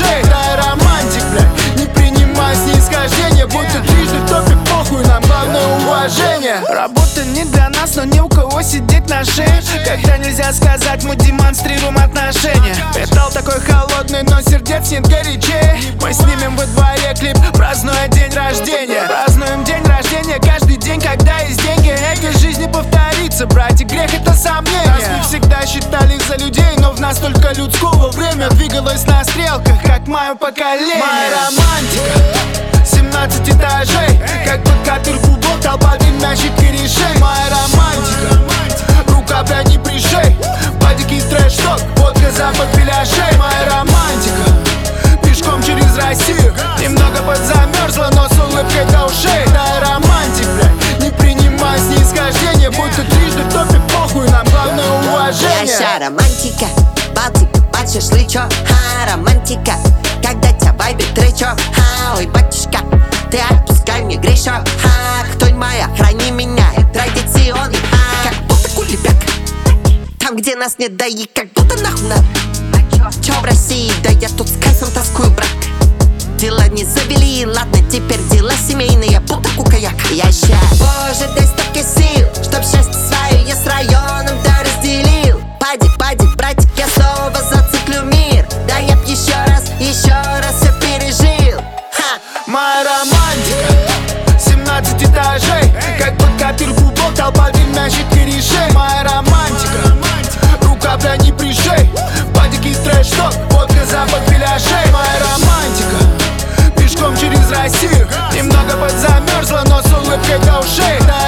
ушей. Да, романтик, блядь, не принимай снисхождения. Будто трижды в топе, похуй, нам главное уважение. Работа не для нас, но ни у кого сидеть на шее. Когда нельзя сказать, мы демонстрируем отношения. Металл такой холодный, но сердец нет горячее. Мы снимем во дворе клип, празднуя день рождения. Празднуем день рождения каждый день, когда есть деньги. Этой жизни повторится, братья, грех это сомнение. Нас не всегда считали за людей, но в нас только людского время двигалось на стрелках, как мое поколение. Моя романтика, 17 этажей, как под копирку блок, толпа дымящих корешей. Моя романтика, рука, блядь, не пришей, падики трэш-ток, водка, запах беляшей. Моя романтика, пешком через Россию, немного подзамерзла, но с улыбкой до ушей. Да, романтик, блядь, не принимай снисхождения. Будто трижды в топе, похуй, нам главное уважение. Наша романтика, Балтика, под шашлычок. Романтика, когда тебя вайбит тречок. Ой, батюшка, ты отпускай мне грешок. Кто моя, храни меня, традиционный. Как будто кулебяк, там где нас нет, да и как будто нахуй надо. Чё в России, да я тут с кайфом тоскую, брат. Дела не завели, ладно, теперь дела семейные, будто кукаяк. Я ща, Боже, дай столько сил, чтоб счастье свое я с районом да разделил. Падик, братик, я снова зациклю мир. Да я б еще раз все пережил. Моя романтика, 17 этажей, как под копирку блок, толпа дымящих корешей. Моя романтика, рука, бля, не пришей, падики трэш-ток, водка, запах беляшей. Моя романтика, пешком через Россию, немного подзамерзла, но с улыбкой до ушей. Да,